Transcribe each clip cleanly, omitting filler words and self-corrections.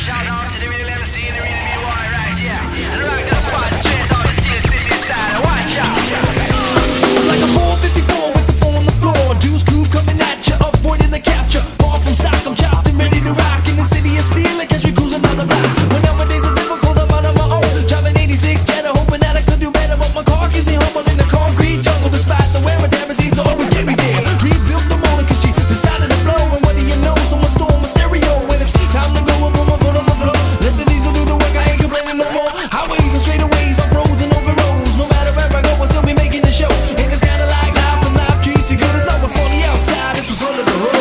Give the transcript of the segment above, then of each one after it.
Shout out to the real MC and the real BY right here. And rock the spot straight off the Steel City side. Watch out. I'm like a 454 with the four on the floor. Deuce crew coming at ya, avoiding the capture. Far from stock, I'm chopped and ready to rock. In the city of steel, I catch me cruising down the block. When nowadays it's difficult, I'm out on my own. Driving 86 Jetta, hoping that I could do better. But my car keeps me humble in the concrete jungle. Despite the wear and tear, it seems to always get me there. Rebuilt the motor cause she decided to blow. And what do you know, someone stole my stereo. When it's time to go, I put my foot on the floor. Let the diesel do the work, I ain't complaining no more. Highways and straightaways, off roads and over roads. No matter where I go, I'll still be making the show. And it's kinda like life, and life treats you good. It's not what's on the outside, it's what's under the hood.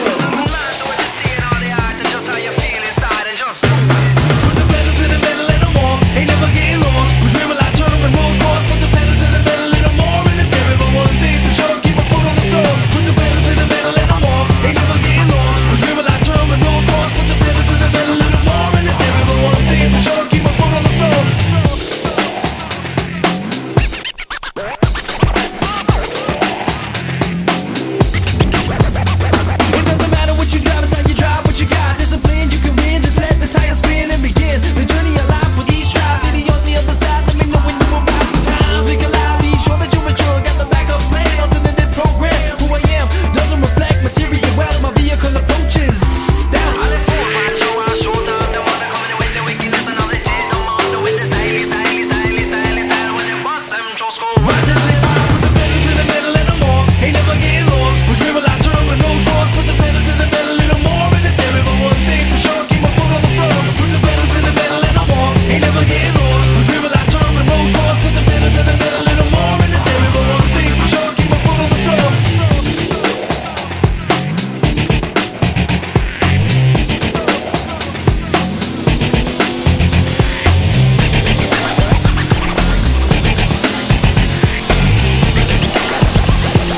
Put the pedal to the metal and I'm on. Ain't never getting lost. We dream a lot, turn when roads cross. Put the pedal to the metal a little more. And it's scary, but one thing for sure, keep my foot on the floor. Put the pedal to the metal and I'm on. Ain't never getting lost. We dream a lot, turn when roads cross. Put the pedal to the metal a little more. And it's scary, but one thing for sure, keep my foot on the floor. It doesn't matter what you drive, it's how you drive what you got. Discipline, you can win, just let the tires spin and begin the journey of life with each stride. Maybe on the other side, let me know when you move by. Sometimes we collide, be sure that you're mature. Got the backup plan, alternative program. Who I am doesn't reflect material wealth. My vehicle approaches down. Roger, say bye, put the pedal to the metal and I'm on. Ain't never getting lost. We dream a lot, turn when roads cross. Put the pedal to the metal a little more. And it's scary, but one thing for sure, keep my foot on the floor. Put the pedal to the metal and I'm on. Ain't never getting lost. We dream a lot, turn when roads cross. Put the pedal to the metal a little more. And it's scary, but one thing for sure, keep my foot on the floor.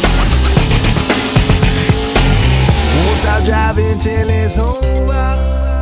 Won't stop driving till it's over.